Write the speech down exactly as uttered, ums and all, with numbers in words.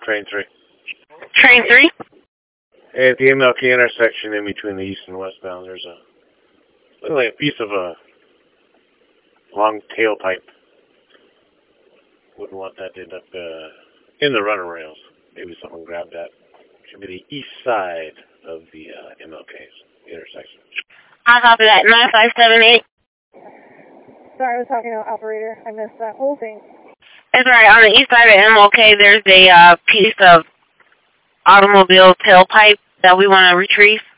Train three. Train three? At the M L K intersection in between the east and westbound, there's a looks like a piece of a long tailpipe. Wouldn't want that to end up uh, in the runner rails. Maybe someone grabbed that. Should be the east side of the uh, M L K's intersection. I'll copy that. nine five seven eight. Sorry, I was talking to an operator. I missed that whole thing. That's right. On the east side of M L K, there's a uh, piece of automobile tailpipe that we want to retrieve.